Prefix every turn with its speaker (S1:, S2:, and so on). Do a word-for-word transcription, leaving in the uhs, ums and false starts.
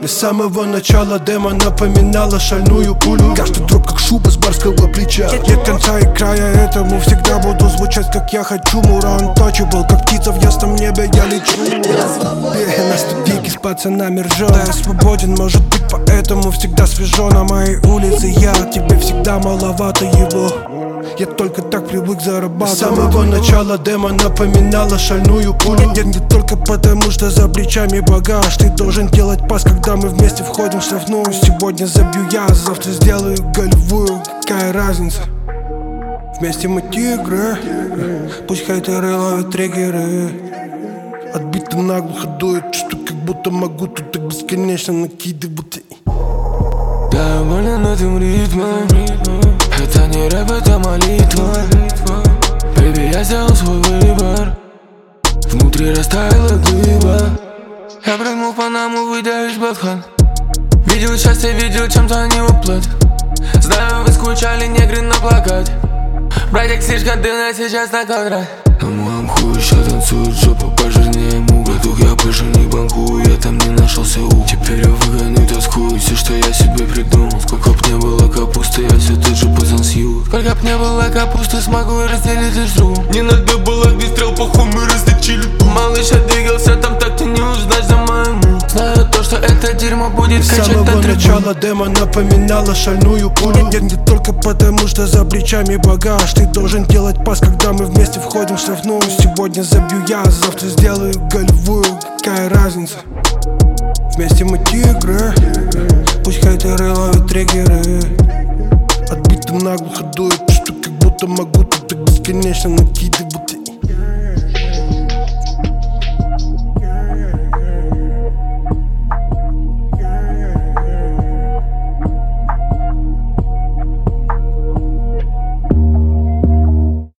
S1: С самого начала демо напоминала шальную пулю. Каждый дроп как шуба с барского плеча. Нет конца и края этому, всегда буду звучать как я хочу. Мура untouchable, как птица в ясном небе я лечу. Yeah, на ступеньке с пацанами ржем. Да, я свободен, может быть, поэтому всегда свежо. На моей улице я, тебе всегда маловато его. Я только так привык зарабатывать. С самого начала демо напоминала шальную пулю. Нет, не только потому, что за плечами багаж. Ты должен делать пас, когда мы вместе входим в штрафную. Сегодня забью я, завтра сделаю голевую. Какая разница? Вместе мы тигры. Пусть хейтеры ловят триггеры. Отбито наглухо дует, что как будто могу тут так бесконечно накидывать.
S2: Да, я болен этим ритмом. Это не рэп, это молитва. Бэйби, я сделал свой выбор. Внутри растаяла глыба. Я прыгнул в Панаму, выйдя из Батхан. Видел счастье, видел, чем-то они уплатят. Знаю, вы скучали, негры на плакате. Братик слишком дымно сейчас на квадрат. На моем хуе еще танцует жопа пожирнее муга. Дух я больше не банкую, я там не нашелся у. Теперь я выгоню тоску и все, что я себе придумал. Сколько б не было капусты, я все тот же пацан Сью. Сколько б не было капусты, смогу и разделить и жру. Не надо было огнестрел, похуй мы различили. Малыш, я двигался там, так ты не узнаешь за моему. Знаю то, что это дерьмо будет качать.
S1: С самого начала демо напоминала шальную пулю. Нет, не только потому, что за плечами багаж. Ты должен делать пас, когда мы вместе входим в штрафную. Сегодня забью я, завтра сделаю голевую. Какая разница? Вместе мы тигры. Пусть хейтеры ловят триггеры. Отбито наглухо дует, что как будто могу тут так бесконечно накидывать.